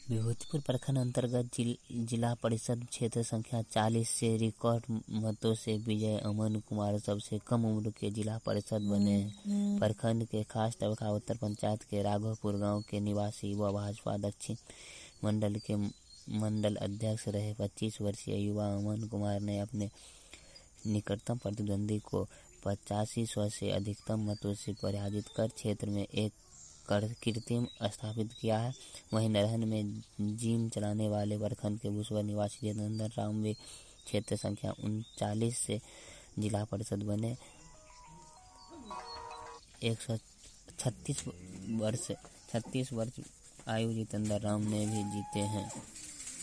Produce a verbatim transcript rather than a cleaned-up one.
विभूतिपुर प्रखंड अंतर्गत जिल, जिला परिषद क्षेत्र संख्या चालीस से रिकॉर्ड मतों से विजय अमन कुमार सबसे कम उम्र के जिला परिषद बने हैं। प्रखंड के खास तबका उत्तर पंचायत के राघवपुर गांव के निवासी व भाजपा दक्षिण मंडल के मंडल अध्यक्ष रहे पच्चीस वर्षीय युवा अमन कुमार ने अपने निकटतम प्रतिद्वंदी को पचासी सौ से अधिकतम मतों से पराजित कर क्षेत्र में एक कीर्तिम स्थापित किया है। वहीं नरहन में जिम चलाने वाले प्रखंड के भूसवर निवासी जनार्दन राम वे क्षेत्र संख्या उनचालीस से जिला परिषद बने। एक सौ छत्तीस वर्ष छत्तीस वर्ष आयु जितेंद्र राम ने भी जीते हैं।